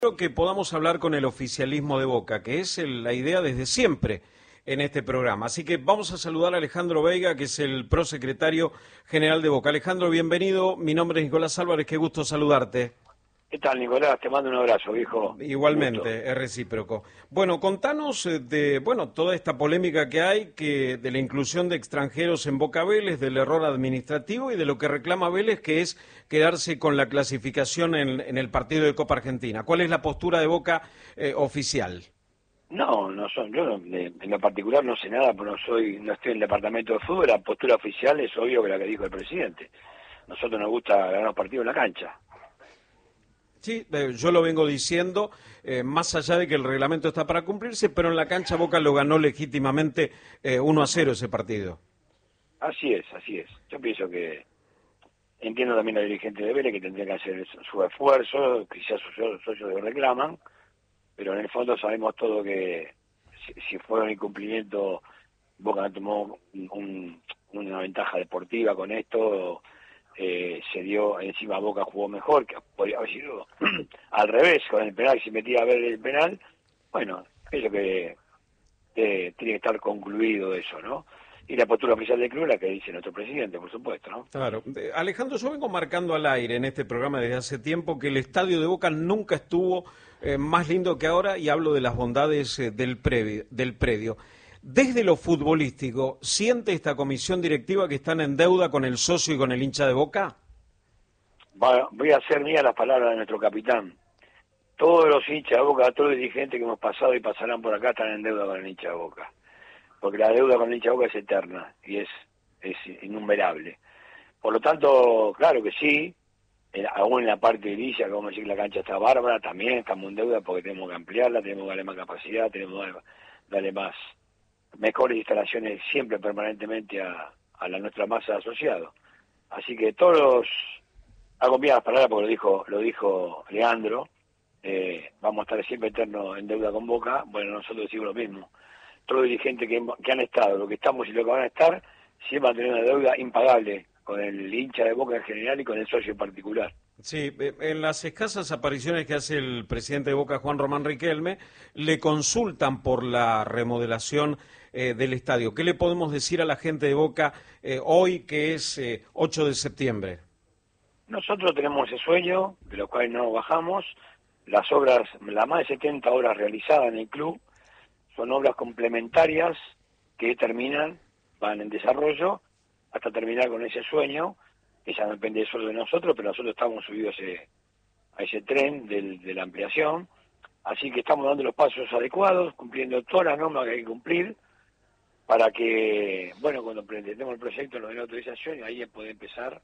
Quiero que podamos hablar con el oficialismo de Boca, que es la idea desde siempre en este programa. Así que vamos a saludar a Alejandro Veiga, que es el prosecretario general de Boca. Alejandro, bienvenido. Mi nombre es Nicolás Álvarez, qué gusto saludarte. ¿Qué tal, Nicolás? Te mando un abrazo, viejo. Igualmente, es recíproco. Bueno, contanos de toda esta polémica que hay, de la inclusión de extranjeros en Boca Vélez, del error administrativo y de lo que reclama Vélez, que es quedarse con la clasificación en el partido de Copa Argentina. ¿Cuál es la postura de Boca oficial? Yo en lo particular no sé nada, porque no estoy en el departamento de fútbol. La postura oficial es obvio que la que dijo el presidente. Nosotros nos gusta ganar los partidos en la cancha. Sí, yo lo vengo diciendo, más allá de que el reglamento está para cumplirse, pero en la cancha Boca lo ganó legítimamente 1-0 ese partido. Así es. Yo pienso que entiendo también a la dirigente de Vélez que tendría que hacer su esfuerzo, quizás sus socios lo reclaman, pero en el fondo sabemos todo que si fuera un incumplimiento, Boca no tomó una ventaja deportiva con esto. Se dio encima, Boca jugó mejor, que podría haber sido al revés con el penal. Si metía a ver el penal, bueno, pienso que tiene que estar concluido eso, ¿no? Y la postura oficial del club, la que dice nuestro presidente, por supuesto, ¿no? Claro. Alejandro, yo vengo marcando al aire en este programa desde hace tiempo que el estadio de Boca nunca estuvo más lindo que ahora, y hablo de las bondades del predio. Desde lo futbolístico, ¿siente esta comisión directiva que están en deuda con el socio y con el hincha de Boca? Voy a hacer mía las palabras de nuestro capitán. Todos los hinchas de Boca, todos los dirigentes que hemos pasado y pasarán por acá están en deuda con el hincha de Boca. Porque la deuda con el hincha de Boca es eterna y es innumerable. Por lo tanto, claro que sí, aún en la parte de Villa, que vamos a decir que la cancha está bárbara, también estamos en deuda porque tenemos que ampliarla, tenemos que darle más capacidad, tenemos que darle mejores instalaciones siempre, permanentemente a nuestra masa de asociados. Así que hago bien las palabras porque lo dijo Leandro, vamos a estar siempre eternos en deuda con Boca. Bueno, nosotros decimos lo mismo. Todos los dirigentes que han estado, lo que estamos y lo que van a estar, siempre van a tener una deuda impagable con el hincha de Boca en general y con el socio en particular. Sí, en las escasas apariciones que hace el presidente de Boca, Juan Román Riquelme, le consultan por la remodelación del estadio. ¿Qué le podemos decir a la gente de Boca hoy, que es 8 de septiembre? Nosotros tenemos ese sueño, de lo cual no bajamos. Las obras, las más de 70 obras realizadas en el club, son obras complementarias que van en desarrollo, hasta terminar con ese sueño, que ya no depende solo de nosotros, pero nosotros estamos subidos a ese tren de la ampliación. Así que estamos dando los pasos adecuados, cumpliendo todas las normas que hay que cumplir, para que, cuando presentemos el proyecto nos den la autorización y ahí puede empezar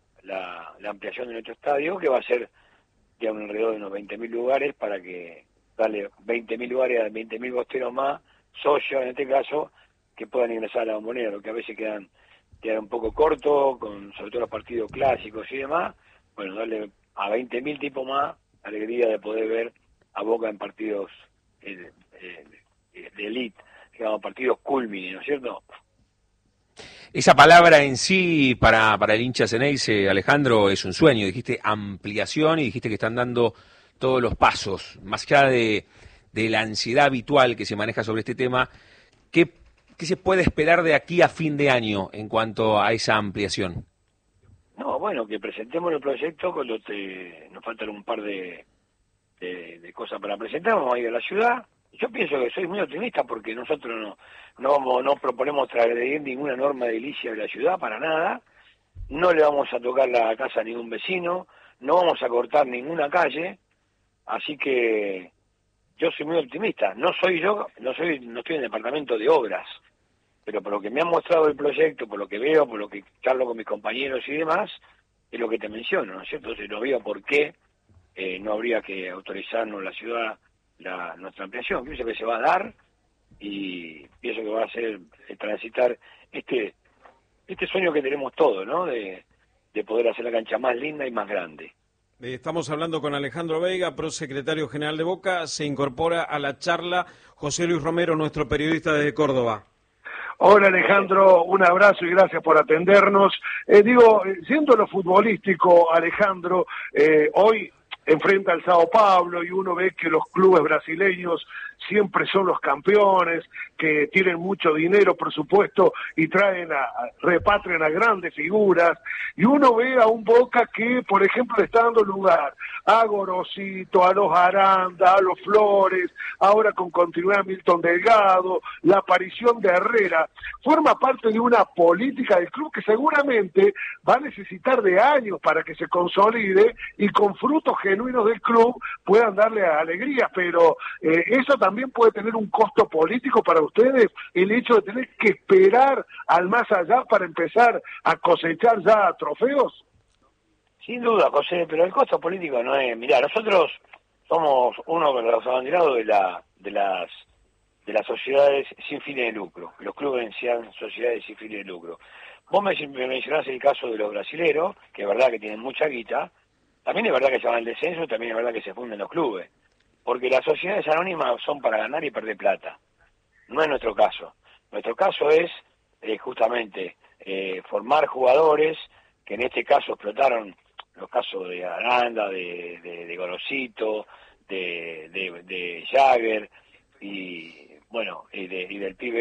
la ampliación de nuestro estadio, que va a ser ya alrededor de unos 20.000 lugares, para que darle 20.000 lugares a 20.000 bosteros más, socios en este caso, que puedan ingresar a la Bombonera, lo que a veces quedan un poco corto, sobre todo los partidos clásicos y demás. Bueno, darle a 20.000 tipos más alegría de poder ver a Boca en partidos de elite, digamos, partidos culmine, ¿no es cierto? Esa palabra en sí para el hincha Ceneice, Alejandro, es un sueño. Dijiste ampliación y dijiste que están dando todos los pasos. Más allá de la ansiedad habitual que se maneja sobre este tema, ¿qué se puede esperar de aquí a fin de año en cuanto a esa ampliación? No, que presentemos el proyecto cuando nos faltan un par de cosas para presentar. Vamos a ir a la ciudad. Yo pienso que soy muy optimista porque nosotros no proponemos transgredir ninguna norma edilicia de la ciudad, para nada. No le vamos a tocar la casa a ningún vecino, no vamos a cortar ninguna calle. Así que yo soy muy optimista. No estoy en el departamento de obras, pero por lo que me ha mostrado el proyecto, por lo que veo, por lo que charlo con mis compañeros y demás, es lo que te menciono, ¿no es cierto? Entonces no veo por qué no habría que autorizarnos la ciudad nuestra ampliación. Pienso que se va a dar y pienso que va a ser transitar este sueño que tenemos todos, ¿no? De poder hacer la cancha más linda y más grande. Estamos hablando con Alejandro Veiga, prosecretario general de Boca. Se incorpora a la charla José Luis Romero, nuestro periodista desde Córdoba. Hola Alejandro, un abrazo y gracias por atendernos. Siendo lo futbolístico, Alejandro, hoy enfrenta al Sao Paulo y uno ve que los clubes brasileños siempre son los campeones, que tienen mucho dinero, por supuesto, y repatrian a grandes figuras, y uno ve a un Boca que, por ejemplo, le está dando lugar a Gorosito, a los Aranda, a los Flores, ahora con continuidad a Milton Delgado, la aparición de Herrera, forma parte de una política del club que seguramente va a necesitar de años para que se consolide y con frutos genuinos del club puedan darle alegría, pero eso también puede tener un costo político para ustedes, el hecho de tener que esperar al más allá para empezar a cosechar ya trofeos. Sin duda, José, pero el costo político no es... Mirá, nosotros somos uno de los abanderados de las sociedades sin fines de lucro. Los clubes sean sociedades sin fines de lucro. Vos me mencionás el caso de los brasileros, que es verdad que tienen mucha guita. También es verdad que se van al descenso, también es verdad que se funden los clubes. Porque las sociedades anónimas son para ganar y perder plata. No es nuestro caso. Nuestro caso es justamente formar jugadores que en este caso explotaron los casos de Aranda, de Gorosito, de Jagger y bueno, y del pibe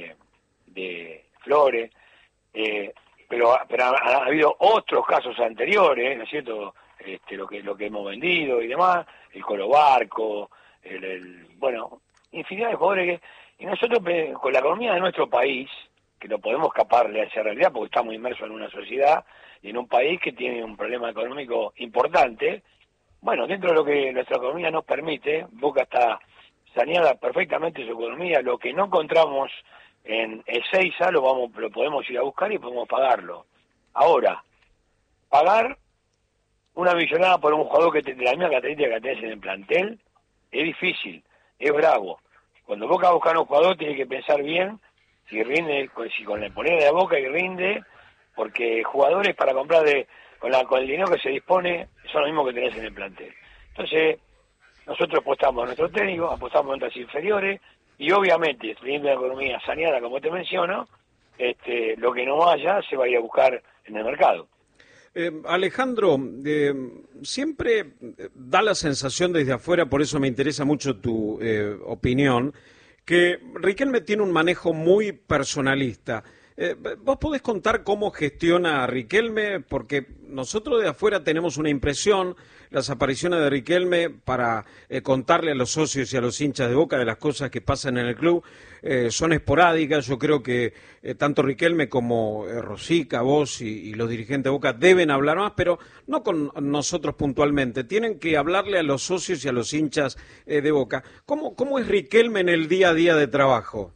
de Flores, pero ha habido otros casos anteriores, ¿no es cierto? Lo que hemos vendido y demás, el Colo Barco, bueno, infinidad de jugadores y nosotros con la economía de nuestro país, que no podemos escaparle a esa realidad porque estamos inmersos en una sociedad y en un país que tiene un problema económico importante. Bueno, dentro de lo que nuestra economía nos permite, Boca está saneada perfectamente su economía. Lo que no encontramos en Ezeiza lo podemos ir a buscar y podemos pagarlo. Ahora, pagar una millonada por un jugador de la misma característica que tenés en el plantel es difícil, es bravo. Cuando Boca va a buscar a un jugador tiene que pensar bien si rinde, si con la moneda de Boca y rinde, porque jugadores para comprar con el dinero que se dispone son los mismos que tenés en el plantel. Entonces, nosotros apostamos a nuestro técnico, apostamos a nuestras inferiores, y obviamente, teniendo la economía saneada, como te menciono, lo que no vaya se va a ir a buscar en el mercado. Alejandro, siempre da la sensación desde afuera, por eso me interesa mucho tu opinión, que Riquelme tiene un manejo muy personalista. ¿Vos podés contar cómo gestiona a Riquelme? Porque nosotros de afuera tenemos una impresión, las apariciones de Riquelme para contarle a los socios y a los hinchas de Boca de las cosas que pasan en el club son esporádicas. Yo creo que tanto Riquelme como Rosica, vos y los dirigentes de Boca deben hablar más, pero no con nosotros puntualmente. Tienen que hablarle a los socios y a los hinchas de Boca. ¿Cómo es Riquelme en el día a día de trabajo?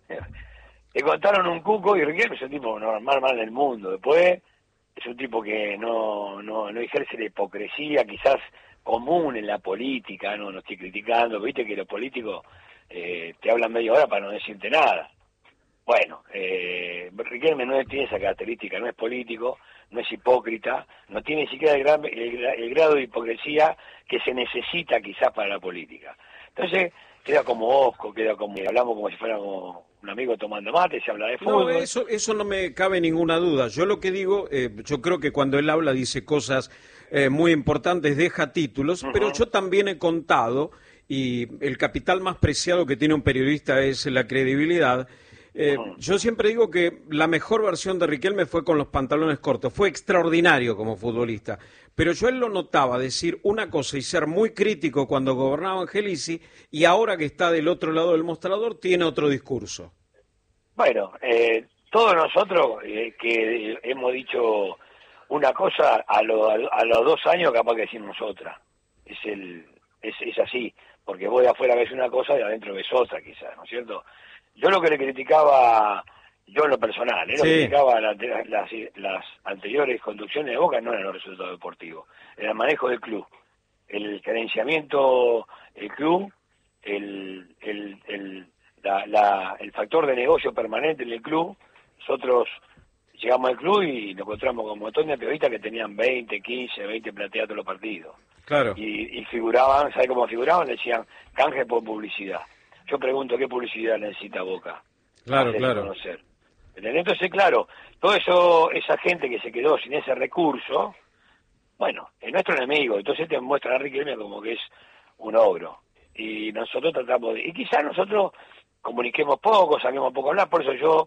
Le contaron un cuco y Riquelme es un tipo normal del mundo. Después es un tipo que no ejerce la hipocresía quizás común en la política, no estoy criticando, viste que los políticos te hablan media hora para no decirte nada. Bueno, Riquelme tiene esa característica, no es político, no es hipócrita, no tiene ni siquiera el grado de hipocresía que se necesita quizás para la política. Entonces queda como osco, hablamos como si fuéramos un amigo tomando mate, se habla de fútbol. No, eso no me cabe ninguna duda. Yo lo que digo, yo creo que cuando él habla dice cosas muy importantes, deja títulos, pero yo también he contado, y el capital más preciado que tiene un periodista es la credibilidad. Yo siempre digo que la mejor versión de Riquelme fue con los pantalones cortos, fue extraordinario como futbolista, pero yo él lo notaba decir una cosa y ser muy crítico cuando gobernaba Angelici, y ahora que está del otro lado del mostrador tiene otro discurso. Bueno, todos nosotros que hemos dicho una cosa, a los 2 años capaz que decimos otra. Es así, porque vos de afuera ves una cosa y de adentro ves otra quizás, ¿no es cierto? Yo lo que le criticaba, yo en lo personal, lo que criticaba las anteriores conducciones de Boca no eran los resultados deportivos, era el manejo del club, el gerenciamiento del club, el factor de negocio permanente en el club. Nosotros llegamos al club y nos encontramos con un montón de periodistas que tenían 20 plateados todos los partidos. Claro. Y figuraban, ¿sabe cómo figuraban? Decían, canje por publicidad. Yo pregunto, ¿qué publicidad necesita Boca? Claro. Conocer. Entonces, claro, todo eso, esa gente que se quedó sin ese recurso, bueno, es nuestro enemigo, entonces te muestra a Riquelme como que es un ogro. Y nosotros tratamos y quizás nosotros comuniquemos poco, saquemos poco a hablar, por eso yo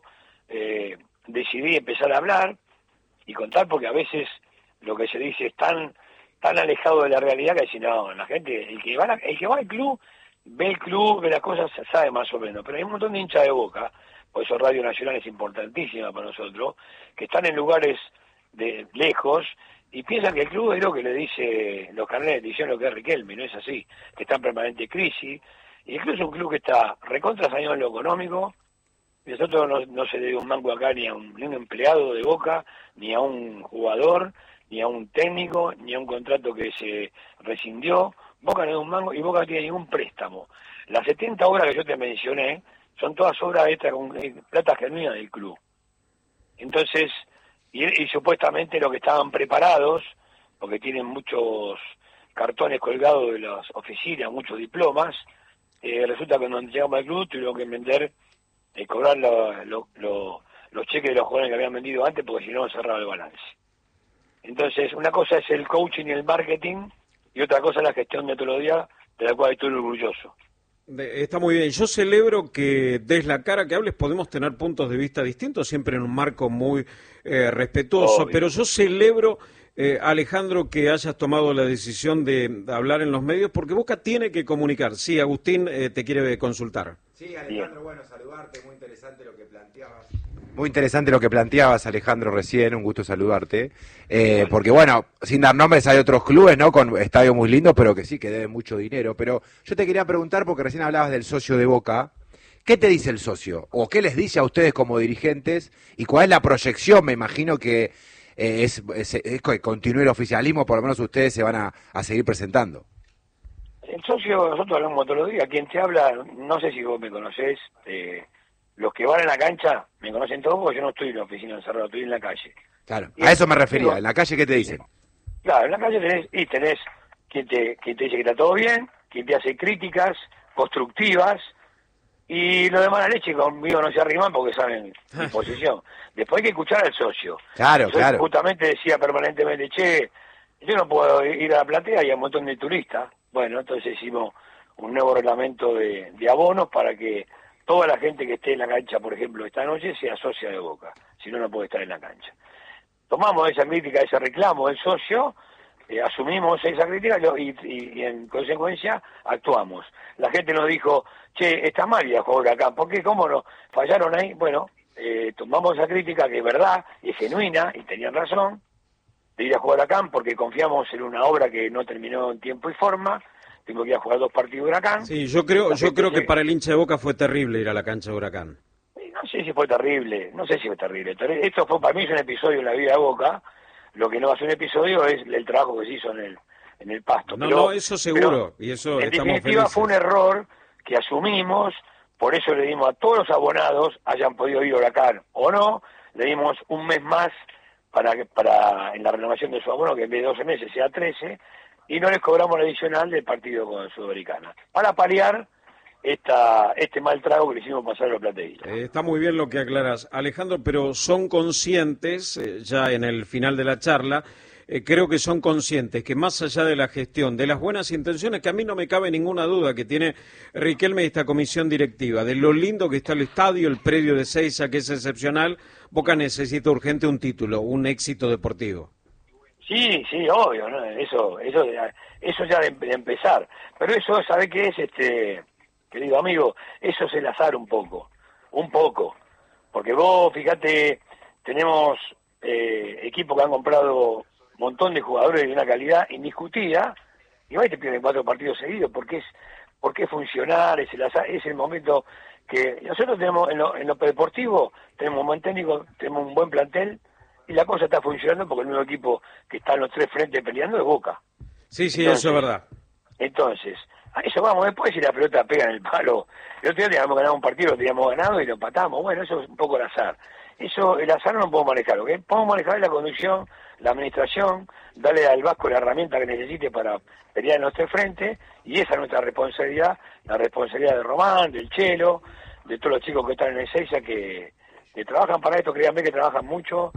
decidí empezar a hablar y contar, porque a veces lo que se dice es tan alejado de la realidad que si no, la gente, el que va al club, ve el club, ve las cosas, sabe más o menos, pero hay un montón de hinchas de Boca, por eso Radio Nacional es importantísima para nosotros, que están en lugares de lejos y piensan que el club es lo que le dice los carneles de edición, lo que es Riquelme, no es así, que está en permanente crisis, y el club es un club que está recontra saneado en lo económico. Nosotros no se le dio un mango acá ni a un empleado de Boca, ni a un jugador, ni a un técnico, ni a un contrato que se rescindió. Boca no dio un mango y Boca no tiene ningún préstamo. Las 70 obras que yo te mencioné son todas obras extra con plata genuina del club. Entonces, y supuestamente lo que estaban preparados, porque tienen muchos cartones colgados de las oficinas, muchos diplomas, resulta que cuando llegamos al club tuvieron que vender, cobrar los cheques de los jugadores que habían vendido antes, porque si no cerraba el balance. Entonces, una cosa es el coaching y el marketing, y otra cosa es la gestión metodológica, de la cual estoy orgulloso. Está muy bien. Yo celebro que des la cara, que hables, podemos tener puntos de vista distintos, siempre en un marco muy respetuoso, Obvio. pero yo celebro, Alejandro, que hayas tomado la decisión de hablar en los medios, porque Boca tiene que comunicar. Sí, Agustín te quiere consultar. Sí, Alejandro, bueno, saludarte, muy interesante lo que planteabas. Muy interesante lo que planteabas, Alejandro, recién, un gusto saludarte. Porque bueno, sin dar nombres, hay otros clubes, ¿no? Con estadios muy lindos, pero que sí, que deben mucho dinero. Pero yo te quería preguntar, porque recién hablabas del socio de Boca, ¿qué te dice el socio? ¿O qué les dice a ustedes como dirigentes? ¿Y cuál es la proyección? Me imagino que es que continúe el oficialismo, por lo menos ustedes se van a seguir presentando. El socio, nosotros hablamos todos los días, quien te habla, no sé si vos me conocés, los que van en la cancha me conocen todos porque yo no estoy en la oficina encerrado, estoy en la calle. Claro, Y a eso me refería. digo, ¿En la calle qué te dicen? Claro, en la calle tenés quien te dice que está todo bien, quien te hace críticas constructivas, y lo demás la leche conmigo no se arriman porque saben mi posición. Después hay que escuchar al socio. Claro, Yo claro. justamente decía permanentemente, che, yo no puedo ir a la platea y hay un montón de turistas. Bueno, entonces hicimos un nuevo reglamento de abonos para que toda la gente que esté en la cancha, por ejemplo, esta noche, sea socia de Boca. Si no, no puede estar en la cancha. Tomamos esa crítica, ese reclamo del socio, asumimos esa crítica y en consecuencia actuamos. La gente nos dijo, che, está mal ir a jugar acá, ¿por qué? ¿Cómo no? ¿Fallaron ahí? Bueno, tomamos esa crítica que es verdad, es genuina, y tenían razón, de ir a jugar acá porque confiamos en una obra que no terminó en tiempo y forma. Tengo que ir a jugar 2 partidos de Huracán. Sí, yo creo que para el hincha de Boca fue terrible ir a la cancha de Huracán. No sé si fue terrible, Esto fue, para mí es un episodio en la vida de Boca. Lo que no va a ser un episodio es el trabajo que se hizo en el pasto. No, eso seguro, y eso en estamos definitiva felices. fue un error que asumimos, por eso le dimos a todos los abonados, hayan podido ir a Huracán o no, le dimos un mes más para en la renovación de su abono, que en vez de 12 meses sea 13, y no les cobramos la adicional del partido con Sudamericana, para paliar este mal trago que le hicimos pasar a los plateístas. Está muy bien lo que aclaras, Alejandro, pero son conscientes, ya en el final de la charla, creo que son conscientes que más allá de la gestión, de las buenas intenciones, que a mí no me cabe ninguna duda que tiene Riquelme y esta comisión directiva, de lo lindo que está el estadio, el predio de Seiza, que es excepcional, Boca necesita urgente un título, un éxito deportivo. Sí, obvio, ¿no? Eso ya de empezar. Pero eso, ¿sabe qué es, querido amigo? Eso es el azar un poco. Porque vos, fíjate, tenemos equipos que han comprado un montón de jugadores de una calidad indiscutida, y va y te pierden 4 partidos seguidos, porque es funcionar, es el azar, es el momento que nosotros tenemos en lo deportivo, tenemos un buen técnico, tenemos un buen plantel, y la cosa está funcionando porque el nuevo equipo que está en los 3 frentes peleando es Boca. Sí, Entonces, eso es verdad. Entonces, a eso vamos después, si la pelota pega en el palo. El otro día teníamos ganado un partido, lo teníamos ganado y lo empatamos. Bueno, eso es un poco el azar. El azar no lo podemos manejar. Lo que podemos manejar es la conducción, la administración, darle al Vasco la herramienta que necesite para pelear en los 3 frentes, y esa es nuestra responsabilidad, la responsabilidad de Román, del Chelo, de todos los chicos que están en el Seiza que trabajan para esto, créanme que trabajan mucho.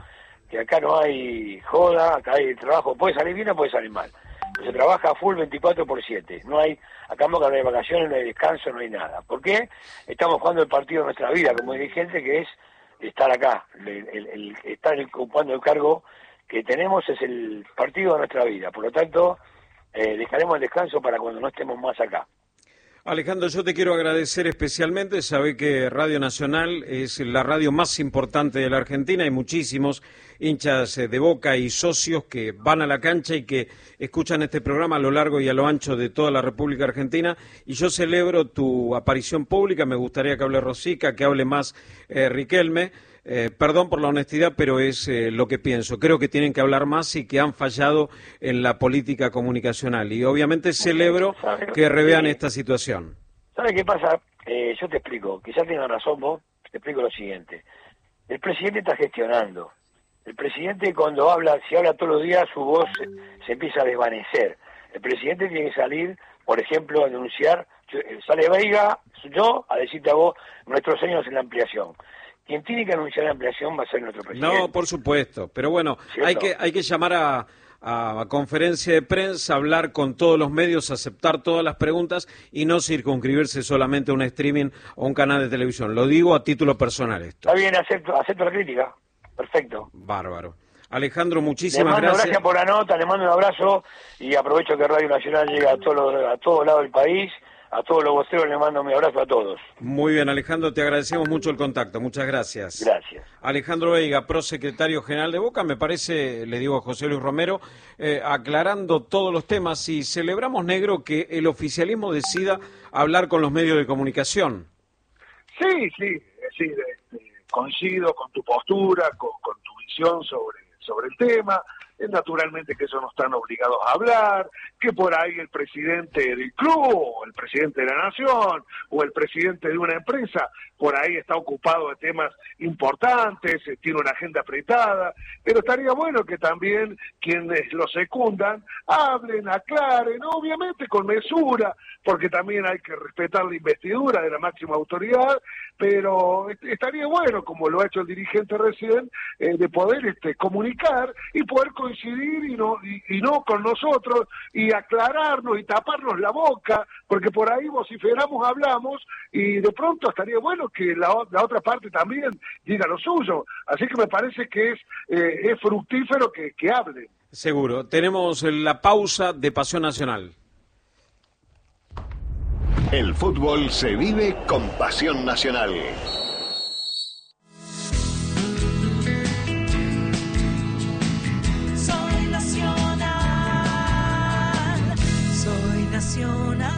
que acá no hay joda, acá hay trabajo, puede salir bien o puede salir mal. Se trabaja full 24/7, no hay, acá en Boca no hay vacaciones, no hay descanso, no hay nada. ¿Por qué? Estamos jugando el partido de nuestra vida como dirigente, que es estar acá, estar ocupando el cargo que tenemos, es el partido de nuestra vida. Por lo tanto, dejaremos el descanso para cuando no estemos más acá. Alejandro, yo te quiero agradecer especialmente. Sabe que Radio Nacional es la radio más importante de la Argentina. Hay muchísimos hinchas de Boca y socios que van a la cancha y que escuchan este programa a lo largo y a lo ancho de toda la República Argentina. Y yo celebro tu aparición pública. Me gustaría que hable Rosica, que hable más Riquelme. Perdón por la honestidad, pero es lo que pienso. Creo que tienen que hablar más y que han fallado en la política comunicacional. Y obviamente celebro que revean esta situación. ¿Sabe qué pasa? Yo te explico. Quizás tengas razón vos. Te explico lo siguiente. El presidente está gestionando. El presidente cuando habla, si habla todos los días, su voz se empieza a desvanecer. El presidente tiene que salir, por ejemplo, a denunciar. Sale Veiga, yo, a decirte a vos, nuestros años en la ampliación. Quien tiene que anunciar la ampliación va a ser nuestro presidente. No, por supuesto, pero bueno, hay que llamar a conferencia de prensa, hablar con todos los medios, aceptar todas las preguntas y no circunscribirse solamente a un streaming o un canal de televisión. Lo digo a título personal esto. Está bien, acepto la crítica. Perfecto. Bárbaro. Alejandro, muchísimas gracias por la nota, le mando un abrazo y aprovecho que Radio Nacional llega a todos lados del país. A todos los voceros les mando mi abrazo a todos. Muy bien, Alejandro, te agradecemos mucho el contacto. Muchas gracias. Gracias. Alejandro Veiga, prosecretario general de Boca, me parece, le digo a José Luis Romero, aclarando todos los temas. Y celebramos, Negro, que el oficialismo decida hablar con los medios de comunicación. Sí, coincido con tu postura, con tu visión sobre el tema. Naturalmente que eso no están obligados a hablar, que por ahí el presidente del club, o el presidente de la nación, o el presidente de una empresa, por ahí está ocupado de temas importantes, tiene una agenda apretada, pero estaría bueno que también quienes lo secundan hablen, aclaren, obviamente con mesura, porque también hay que respetar la investidura de la máxima autoridad, pero estaría bueno, como lo ha hecho el dirigente recién, de poder comunicar y poder coincidir y no con nosotros y aclararnos y taparnos la boca, porque por ahí vociferamos, hablamos y de pronto estaría bueno que la otra parte también diga lo suyo. Así que me parece que es fructífero que hablen. Seguro. Tenemos la pausa de Pasión Nacional. El fútbol se vive con Pasión Nacional. Soy nacional.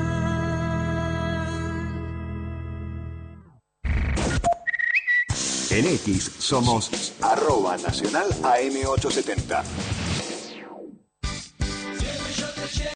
En X somos @nacional AM870.